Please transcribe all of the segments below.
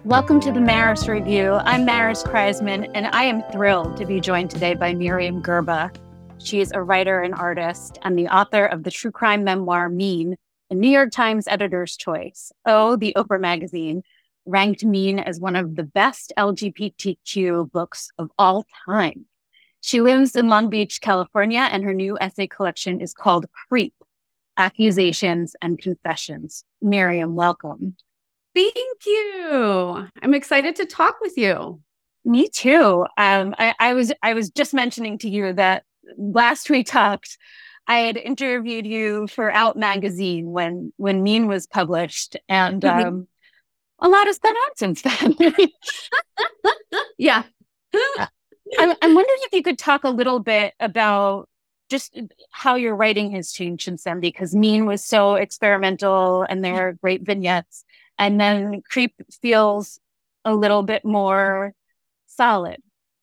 Welcome to the Maris Review. I'm Maris Kreisman, and I am thrilled to be joined today by Miriam Gerba. She is a writer and artist and the author of the true crime memoir, Mean, a New York Times editor's choice. The Oprah magazine ranked Mean as one of the best LGBTQ books of all time. She lives in Long Beach, California, and her new essay collection is called Creep, Accusations and Confessions. Miriam, welcome. Thank you. I'm excited to talk with you. Me too. I was just mentioning to you that last we talked, I had interviewed you for Out magazine when Mean was published, and a lot has gone on since then. Yeah. I'm wondering if you could talk a little bit about just how your writing has changed since then, because Mean was so experimental and there are great vignettes. And then Creep feels a little bit more solid.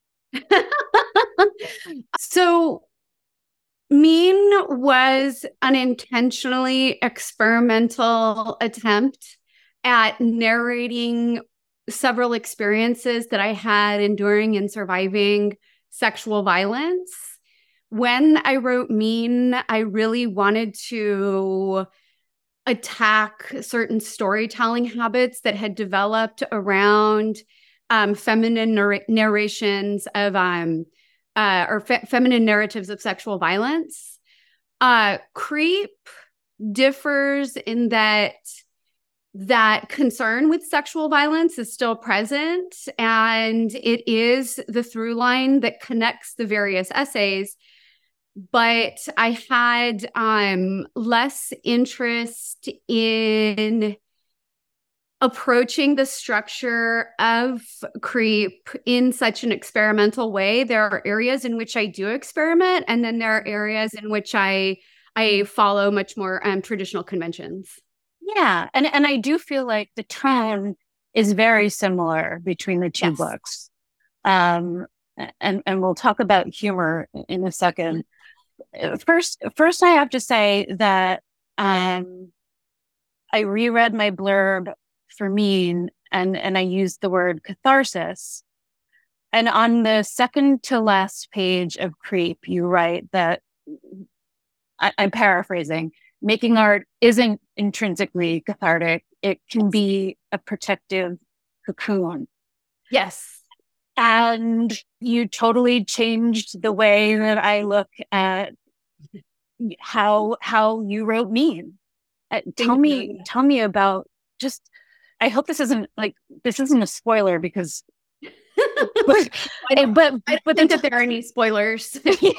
So Mean was an intentionally experimental attempt at narrating several experiences that I had enduring and surviving sexual violence. When I wrote Mean, I really wanted to attack certain storytelling habits that had developed around feminine narrations of feminine narratives of sexual violence. Creep differs in that concern with sexual violence is still present, and it is the through line that connects the various essays. But I had less interest in approaching the structure of Creep in such an experimental way. There are areas in which I do experiment, and then there are areas in which I follow much more traditional conventions. Yeah, and I do feel like the tone is very similar between the two books. And we'll talk about humor in a second. First, I have to say that I reread my blurb for Mean, and I used the word catharsis. And on the second to last page of Creep, you write that, I'm paraphrasing, making art isn't intrinsically cathartic. It can be a protective cocoon. Yes. And you totally changed the way that I look at how you wrote Mean. Tell me about just. I hope this isn't a spoiler because. I don't think that there are any spoilers.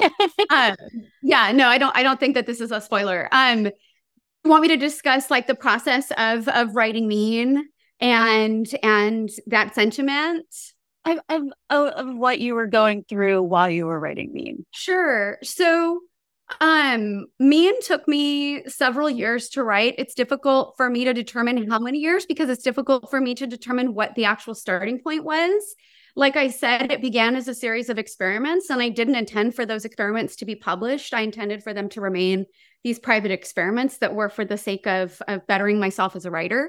No, I don't think that this is a spoiler. You want me to discuss like the process of writing Mean and that sentiment? Of what you were going through while you were writing Mean. Sure. So Mean took me several years to write. It's difficult for me to determine how many years because it's difficult for me to determine what the actual starting point was. Like I said, it began as a series of experiments, and I didn't intend for those experiments to be published. I intended for them to remain these private experiments that were for the sake of bettering myself as a writer.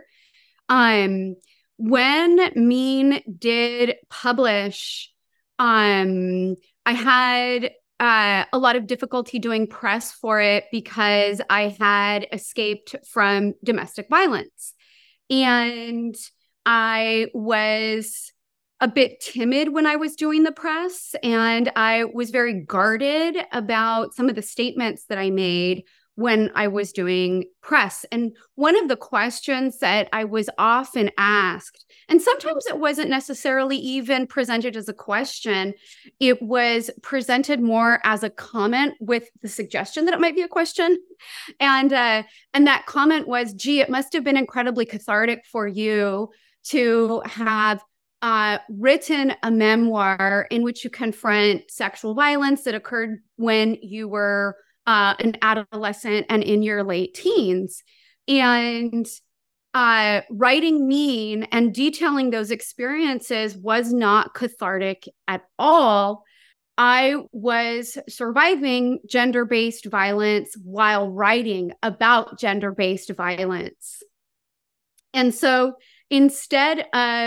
When Mean did publish, I had a lot of difficulty doing press for it because I had escaped from domestic violence. And I was a bit timid when I was doing the press, and I was very guarded about some of the statements that I made when I was doing press. And one of the questions that I was often asked, and sometimes it wasn't necessarily even presented as a question, it was presented more as a comment with the suggestion that it might be a question. And that comment was, gee, it must have been incredibly cathartic for you to have written a memoir in which you confront sexual violence that occurred when you were an adolescent and in your late teens. And writing Mean and detailing those experiences was not cathartic at all. I was surviving gender-based violence while writing about gender-based violence. And so instead of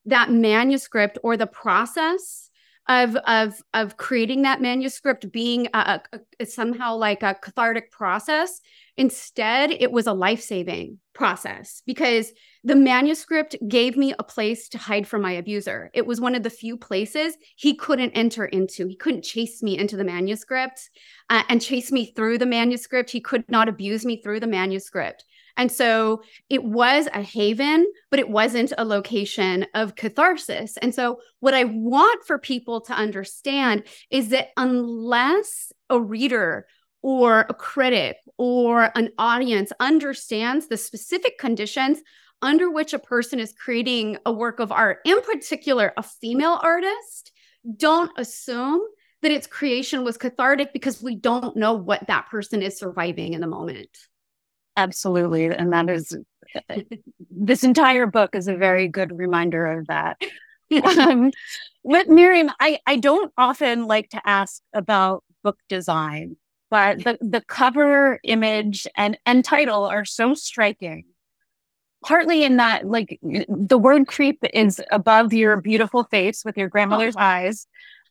that manuscript or the process of creating that manuscript being somehow like a cathartic process. Instead, it was a life-saving process because the manuscript gave me a place to hide from my abuser. It was one of the few places he couldn't enter into. He couldn't chase me into the manuscript and chase me through the manuscript. He could not abuse me through the manuscript. And so it was a haven, but it wasn't a location of catharsis. And so what I want for people to understand is that unless a reader or a critic or an audience understands the specific conditions under which a person is creating a work of art, in particular, a female artist, don't assume that its creation was cathartic because we don't know what that person is surviving in the moment. Absolutely. And that is, this entire book is a very good reminder of that. But Miriam, I don't often like to ask about book design, but the cover image and title are so striking. Partly in that, like, the word creep is above your beautiful face with your grandmother's eyes.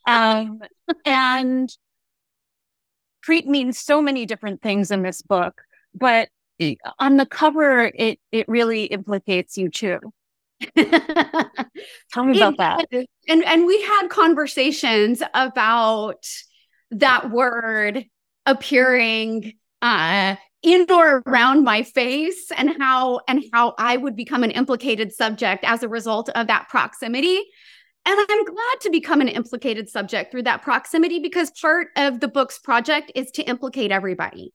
And creep means so many different things in this book, but on the cover, it really implicates you too. Tell me about that. And we had conversations about that word appearing in or around my face and how I would become an implicated subject as a result of that proximity. And I'm glad to become an implicated subject through that proximity because part of the book's project is to implicate everybody.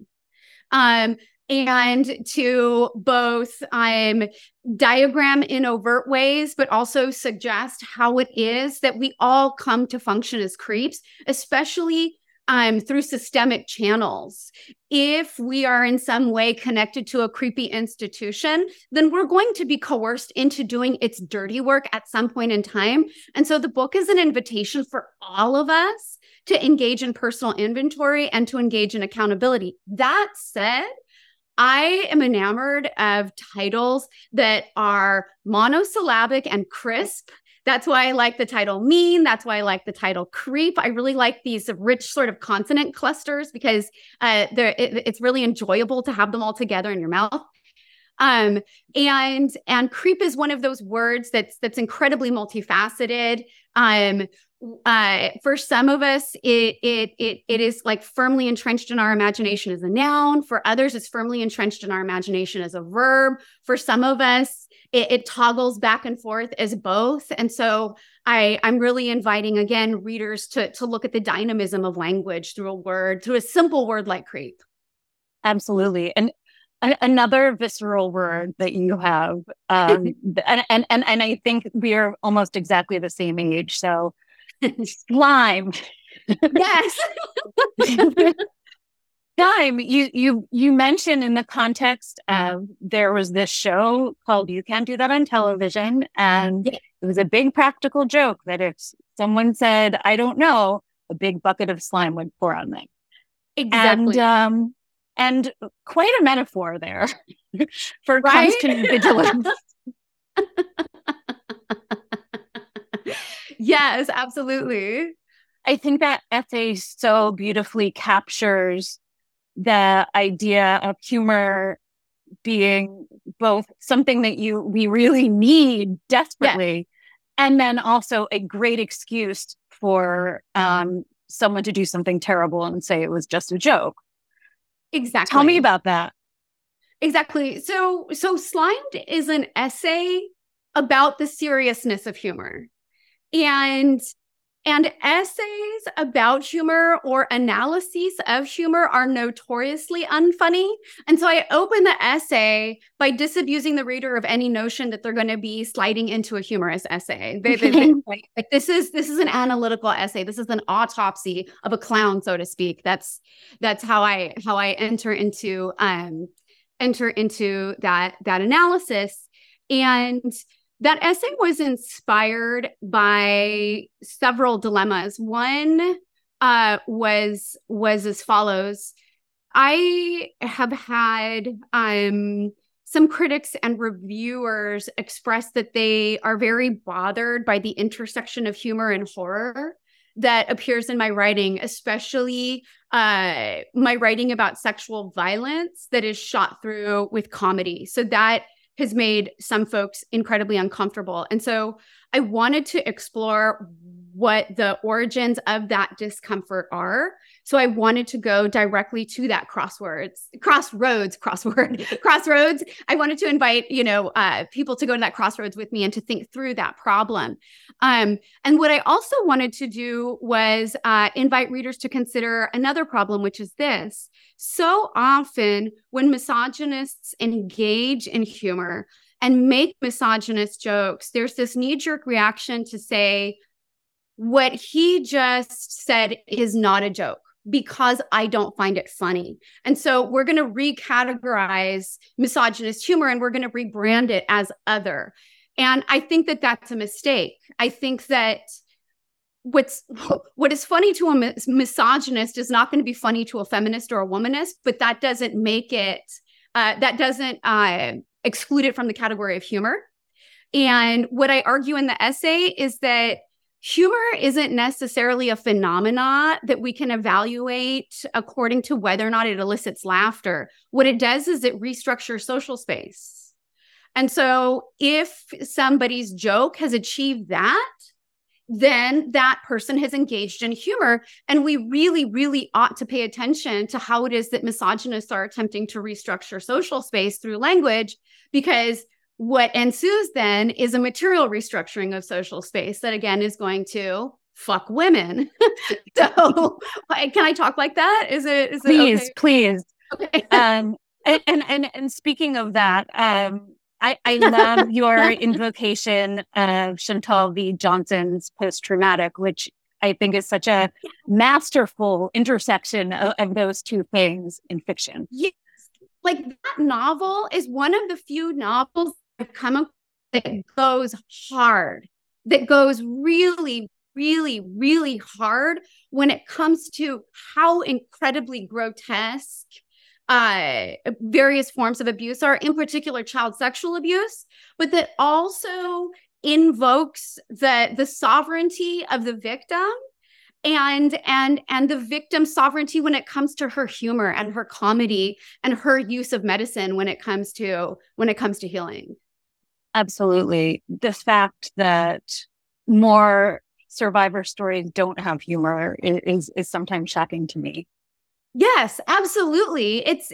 And to both diagram in overt ways, but also suggest how it is that we all come to function as creeps, especially through systemic channels. If we are in some way connected to a creepy institution, then we're going to be coerced into doing its dirty work at some point in time. And so the book is an invitation for all of us to engage in personal inventory and to engage in accountability. That said, I am enamored of titles that are monosyllabic and crisp. That's why I like the title mean. That's why I like the title creep. I really like these rich sort of consonant clusters because it's really enjoyable to have them all together in your mouth. And creep is one of those words that's incredibly multifaceted. For some of us, it is like firmly entrenched in our imagination as a noun. For others, it's firmly entrenched in our imagination as a verb. For some of us, it toggles back and forth as both. And so I'm really inviting, again, readers to look at the dynamism of language through a simple word like creep. Absolutely. And another visceral word that you have, and I think we are almost exactly the same age. So slime. Yes. Slime. You mentioned in the context of there was this show called You Can't Do That on Television, and it was a big practical joke that if someone said, I don't know, a big bucket of slime would pour on them. Exactly. And quite a metaphor there for constant vigilance. Yes, absolutely. I think that essay so beautifully captures the idea of humor being both something that we really need desperately, and then also a great excuse for someone to do something terrible and say it was just a joke. Exactly. Tell me about that. Exactly. So Slimed is an essay about the seriousness of humor. And essays about humor or analyses of humor are notoriously unfunny. And so I open the essay by disabusing the reader of any notion that they're going to be sliding into a humorous essay. Like this is an analytical essay. This is an autopsy of a clown, so to speak. That's how I enter into that analysis. And that essay was inspired by several dilemmas. One was as follows. I have had some critics and reviewers expressed that they are very bothered by the intersection of humor and horror that appears in my writing, especially my writing about sexual violence that is shot through with comedy. So that has made some folks incredibly uncomfortable. And so I wanted to explore what the origins of that discomfort are. So I wanted to go directly to that crossroads. I wanted to invite, people to go to that crossroads with me and to think through that problem. And what I also wanted to do was invite readers to consider another problem, which is this. So often when misogynists engage in humor and make misogynist jokes, there's this knee-jerk reaction to say, what he just said is not a joke because I don't find it funny. And so we're going to recategorize misogynist humor and we're going to rebrand it as other. And I think that that's a mistake. I think that what is funny to a misogynist is not going to be funny to a feminist or a womanist, but that doesn't make it, exclude it from the category of humor. And what I argue in the essay is that humor isn't necessarily a phenomena that we can evaluate according to whether or not it elicits laughter. What it does is it restructures social space. And so if somebody's joke has achieved that, then that person has engaged in humor. And we really, really ought to pay attention to how it is that misogynists are attempting to restructure social space through language, because what ensues then is a material restructuring of social space that, again, is going to fuck women. So can I talk like that? Is it please, okay? Please. Okay. And speaking of that, I love your invocation of Chantal V. Johnson's post-traumatic, which I think is such a masterful intersection of those two things in fiction. Yes. Like, that novel is one of the few novels I've come up that goes hard, that goes really, really, really hard when it comes to how incredibly grotesque various forms of abuse are, in particular child sexual abuse, but that also invokes the sovereignty of the victim and the victim's sovereignty when it comes to her humor and her comedy and her use of medicine when it comes to healing. Absolutely. The fact that more survivor stories don't have humor is sometimes shocking to me. Yes, absolutely. It's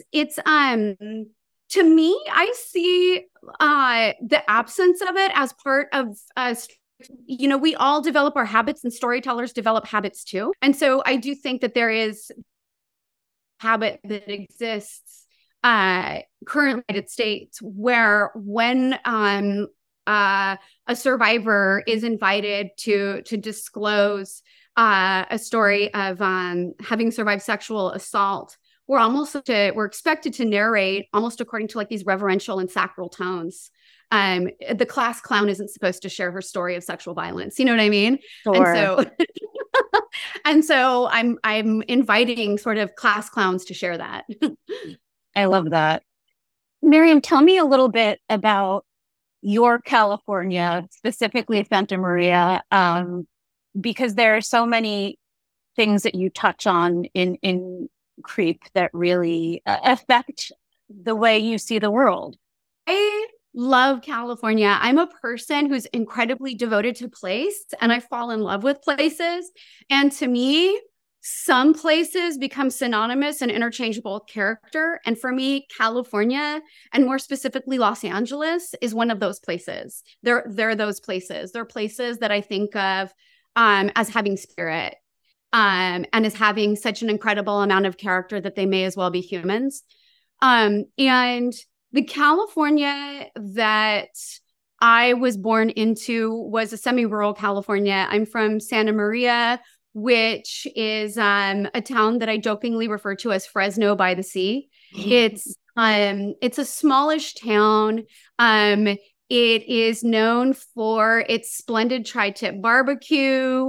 to me, I see the absence of it as part of we all develop our habits and storytellers develop habits too. And so I do think that there is habit that exists currently in the United States where when a survivor is invited to disclose a story of having survived sexual assault, we're expected to narrate almost according to like these reverential and sacral tones. The class clown isn't supposed to share her story of sexual violence. You know what I mean? Sure. And so I'm inviting sort of class clowns to share that. I love that. Miriam, tell me a little bit about your California, specifically Santa Maria, because there are so many things that you touch on in Creep that really affect the way you see the world. I love California. I'm a person who's incredibly devoted to place, and I fall in love with places. And to me, some places become synonymous and interchangeable with character. And for me, California, and more specifically Los Angeles, is one of those places. They're those places. They're places that I think of as having spirit. And as having such an incredible amount of character that they may as well be humans. And the California that I was born into was a semi-rural California. I'm from Santa Maria, which is a town that I jokingly refer to as Fresno by the Sea. It's a smallish town. It is known for its splendid tri-tip barbecue.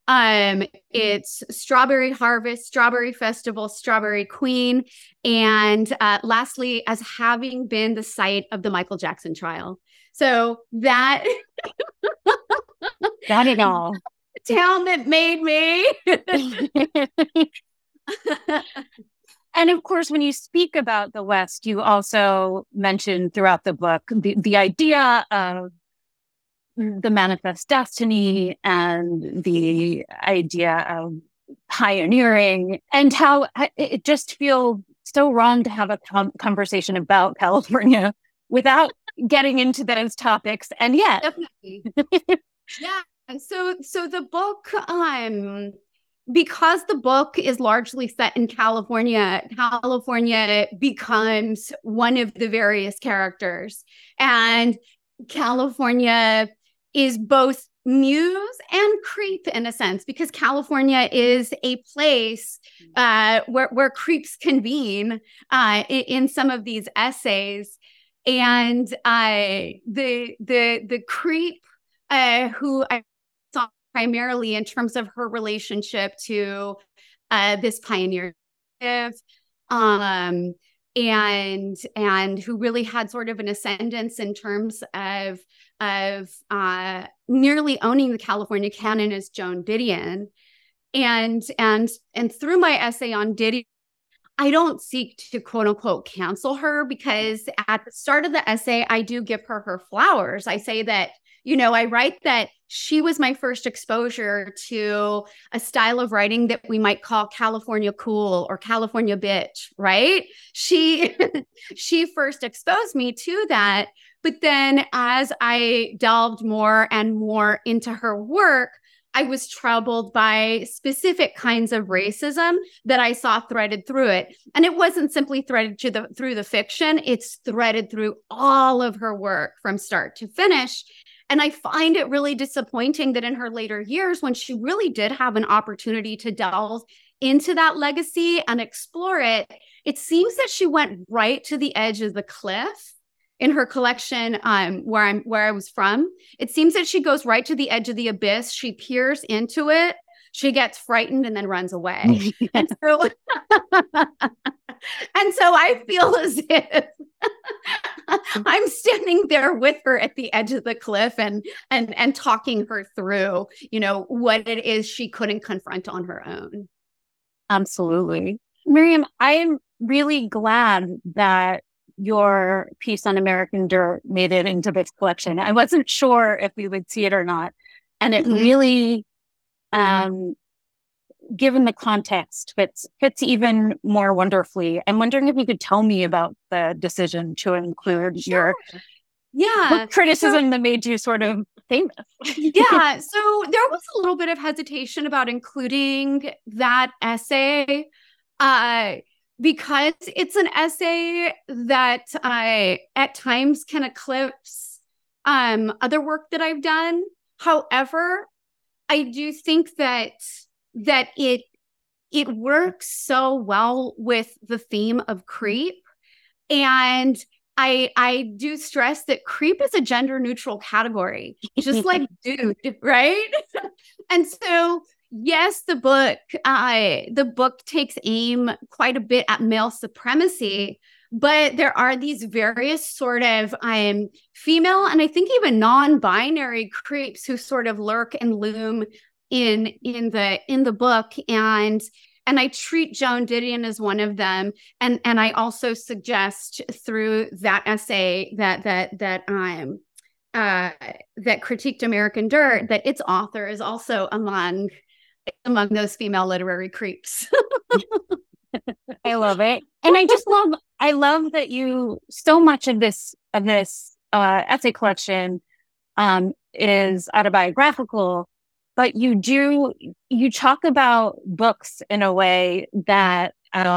It's Strawberry Harvest, Strawberry Festival, Strawberry Queen, and lastly, as having been the site of the Michael Jackson trial. So that got it all. Town that made me. And of course, when you speak about the West, you also mention throughout the book the idea of the manifest destiny and the idea of pioneering, and how it just feels so wrong to have a conversation about California without getting into those topics. And yet, definitely. Yeah. And so the book, because the book is largely set in California becomes one of the various characters. And California is both muse and creep in a sense, because California is a place where creeps convene in some of these essays. And the creep who I saw primarily in terms of her relationship to this pioneer, and who really had sort of an ascendance in terms of nearly owning the California canon, as Joan Didion. And through my essay on Didion, I don't seek to quote unquote cancel her, because at the start of the essay, I do give her flowers. I say that, I write that she was my first exposure to a style of writing that we might call California cool or California bitch, right? She first exposed me to that. But then as I delved more and more into her work, I was troubled by specific kinds of racism that I saw threaded through it. And it wasn't simply threaded through the fiction, it's threaded through all of her work from start to finish. And I find it really disappointing that in her later years, when she really did have an opportunity to delve into that legacy and explore it, it seems that she went right to the edge of the cliff in her collection, where I was from. It seems that she goes right to the edge of the abyss. She peers into it. She gets frightened and then runs away. And so I feel as if I'm standing there with her at the edge of the cliff and talking her through, what it is she couldn't confront on her own. Absolutely. Miriam, I am really glad that your piece on American Dirt made it into this collection. I wasn't sure if we would see it or not. And it really, given the context, fits even more wonderfully. I'm wondering if you could tell me about the decision to include your book criticism that made you sort of famous. Yeah. So there was a little bit of hesitation about including that essay, because it's an essay that at times can eclipse other work that I've done. However, I do think that it works so well with the theme of creep. And I do stress that creep is a gender neutral category, just like dude, right? And so yes, the book takes aim quite a bit at male supremacy, but there are these various sort of female and I think even non-binary creeps who sort of lurk and loom in the book, and I treat Joan Didion as one of them, and I also suggest through that essay that critiqued American Dirt that its author is also among those female literary creeps. I love it. And I love that you, so much of this essay collection is autobiographical, but you talk about books in a way that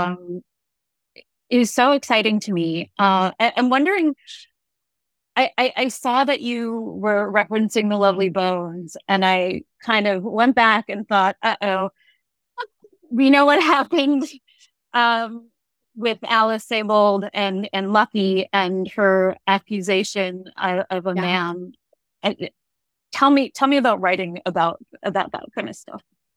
is so exciting to me. I'm wondering, I saw that you were referencing The Lovely Bones, and I kind of went back and thought, we know what happened with Alice Sebold and Lucky and her accusation of a man. And tell me about writing about that kind of stuff.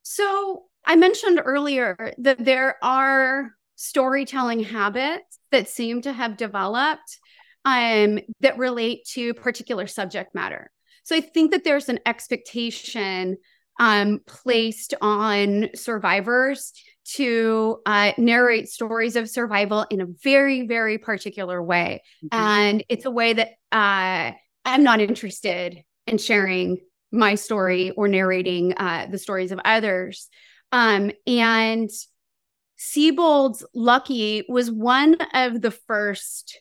So I mentioned earlier that there are storytelling habits that seem to have developed that relate to particular subject matter. So I think that there's an expectation placed on survivors to narrate stories of survival in a very, very particular way. Mm-hmm. And it's a way that I'm not interested in sharing my story or narrating the stories of others. And Sebald's Lucky was one of the first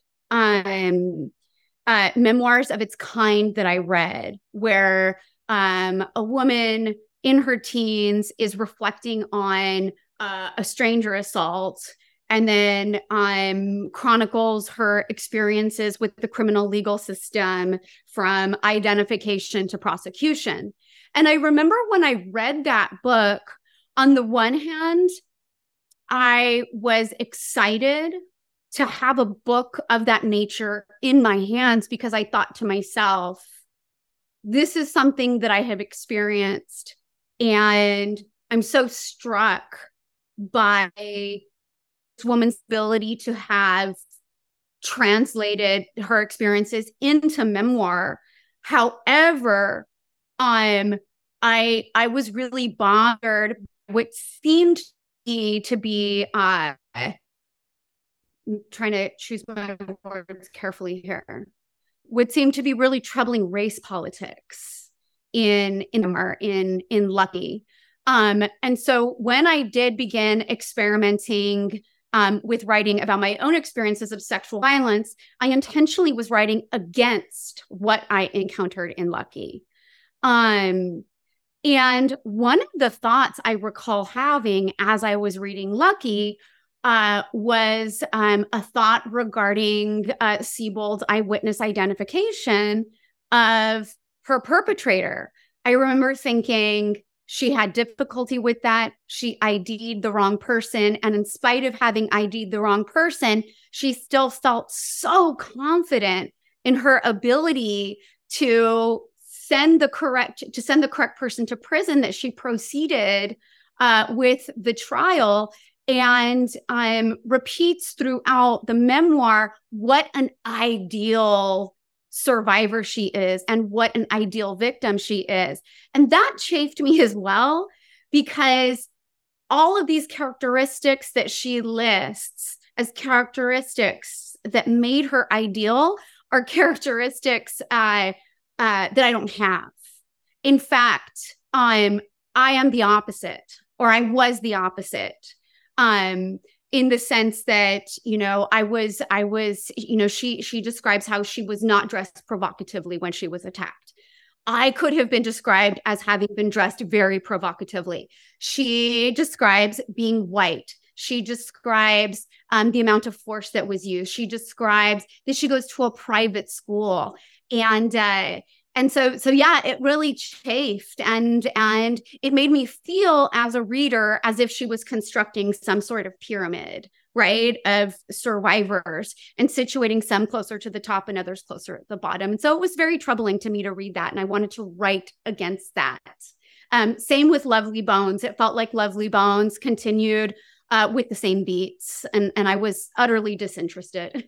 memoirs of its kind that I read, where a woman in her teens is reflecting on a stranger assault, and then chronicles her experiences with the criminal legal system from identification to prosecution. And I remember when I read that book, on the one hand, I was excited to have a book of that nature in my hands, because I thought to myself, this is something that I have experienced, and I'm so struck by this woman's ability to have translated her experiences into memoir. However, I was really bothered by what seemed to be I'm trying to choose my words carefully here, would seem to be really troubling race politics in Lucky. And so when I did begin experimenting with writing about my own experiences of sexual violence, I intentionally was writing against what I encountered in Lucky. And one of the thoughts I recall having as I was reading Lucky was a thought regarding Sebald's eyewitness identification of her perpetrator. I remember thinking she had difficulty with that. She ID'd the wrong person. And in spite of having ID'd the wrong person, she still felt so confident in her ability to send the correct person to prison that she proceeded with the trial, and repeats throughout the memoir what an ideal survivor she is and what an ideal victim she is. And that chafed me as well, because all of these characteristics that she lists as characteristics that made her ideal are characteristics that I don't have. In fact, I am the opposite, or I was the opposite. In the sense that, I was, she describes how she was not dressed provocatively when she was attacked. I could have been described as having been dressed very provocatively. She describes being white. She describes the amount of force that was used. She describes that she goes to a private school. And so yeah, it really chafed, and it made me feel as a reader as if she was constructing some sort of pyramid, right, of survivors and situating some closer to the top and others closer at the bottom. And so it was very troubling to me to read that, and I wanted to write against that. Same with Lovely Bones. It felt like Lovely Bones continued with the same beats, and I was utterly disinterested.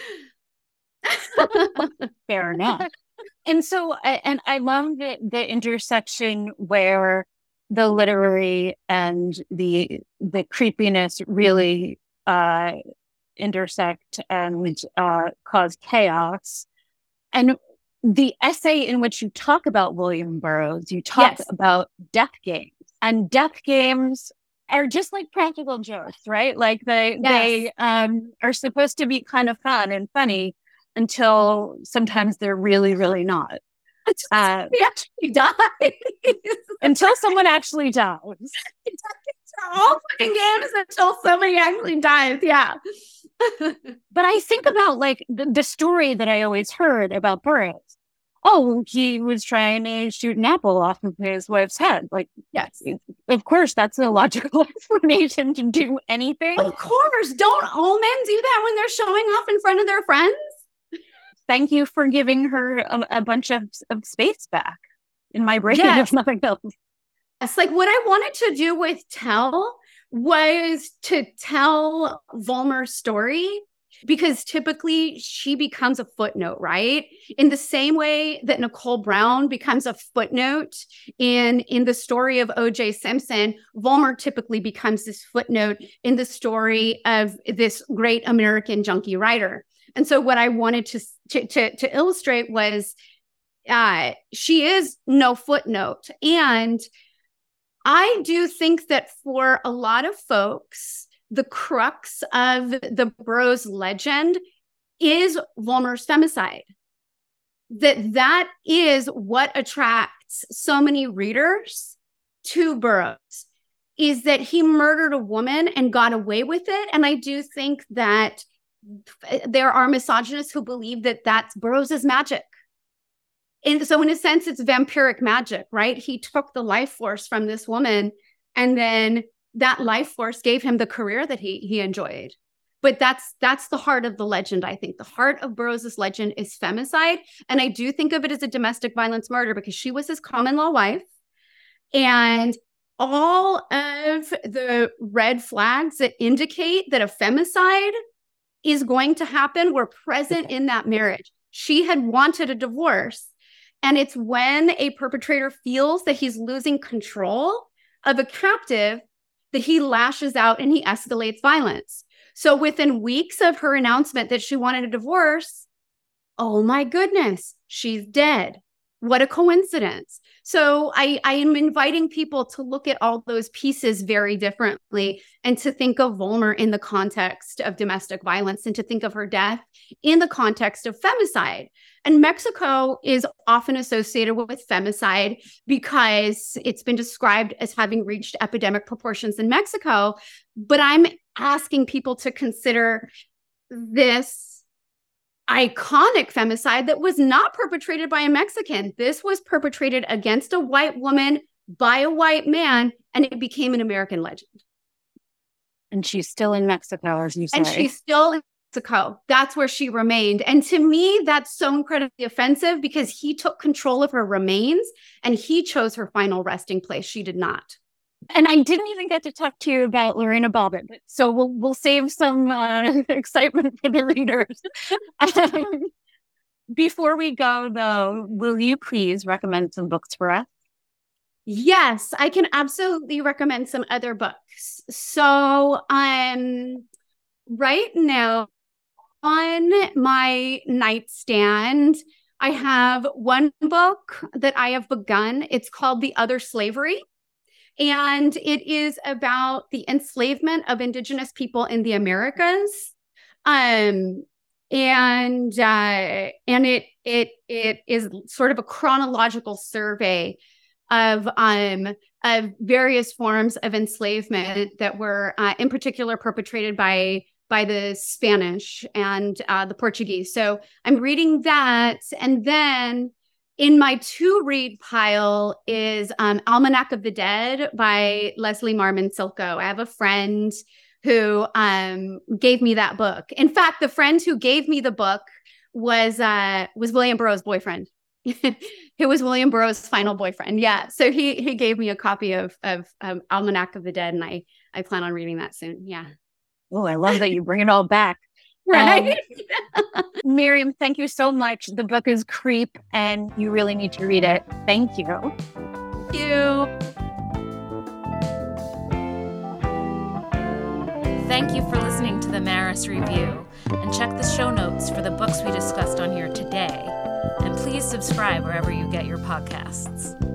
Fair enough. And so, and I love the intersection where the literary and the creepiness really intersect and cause chaos. And the essay in which you talk about William Burroughs, you talk about death games, and death games are just like practical jokes, right? Like they are supposed to be kind of fun and funny, until sometimes they're really, really not. He actually dies. Until someone actually dies. All fucking games until somebody actually dies. Yeah. But I think about like the story that I always heard about Burroughs. Oh, he was trying to shoot an apple off of his wife's head. Like, yes, of course, that's a logical explanation to do anything. Of course. Don't all men do that when they're showing off in front of their friends? Thank you for giving her a bunch of space back in my brain, if nothing else. It's like what I wanted to do with Tell was to tell Volmer's story, because typically she becomes a footnote, right? In the same way that Nicole Brown becomes a footnote in the story of O.J. Simpson, Volmer typically becomes this footnote in the story of this great American junkie writer. And so what I wanted to illustrate was she is no footnote. And I do think that for a lot of folks, the crux of the Burroughs legend is Volmer's femicide. That is what attracts so many readers to Burroughs, is that he murdered a woman and got away with it. And I do think that there are misogynists who believe that that's Burroughs's magic. And so in a sense, it's vampiric magic, right? He took the life force from this woman, and then that life force gave him the career that he enjoyed. But that's the heart of the legend, I think. The heart of Burroughs' legend is femicide. And I do think of it as a domestic violence murder because she was his common law wife. And all of the red flags that indicate that a femicide is going to happen were present in that marriage. She had wanted a divorce. And it's when a perpetrator feels that he's losing control of a captive that he lashes out and he escalates violence. So within weeks of her announcement that she wanted a divorce, oh my goodness, she's dead. What a coincidence. So I am inviting people to look at all those pieces very differently and to think of Volmer in the context of domestic violence and to think of her death in the context of femicide. And Mexico is often associated with femicide because it's been described as having reached epidemic proportions in Mexico. But I'm asking people to consider this iconic femicide that was not perpetrated by a Mexican. This was perpetrated against a white woman by a white man, and it became an American legend. And she's still in Mexico, as you say. And she's still in Mexico. That's where she remained. And to me, that's so incredibly offensive because he took control of her remains and he chose her final resting place. She did not. And I didn't even get to talk to you about Lorena Bobbitt, so we'll save some excitement for the readers. Before we go, though, will you please recommend some books for us? Yes, I can absolutely recommend some other books. So, right now on my nightstand, I have one book that I have begun. It's called The Other Slavery. And it is about the enslavement of Indigenous people in the Americas. And it is sort of a chronological survey of various forms of enslavement that were in particular perpetrated by the Spanish and the Portuguese. So I'm reading that, and then in my to-read pile is Almanac of the Dead by Leslie Marmon Silko. I have a friend who gave me that book. In fact, the friend who gave me the book was William Burroughs' boyfriend. He was William Burroughs' final boyfriend. Yeah. So he gave me a copy of Almanac of the Dead, and I plan on reading that soon. Yeah. Oh, I love that you bring it all back. Right. Miriam, thank you so much. The book is Creep, and you really need to read it. Thank you. Thank you. Thank you for listening to the Maris Review, and check the show notes for the books we discussed on here today. And please subscribe wherever you get your podcasts.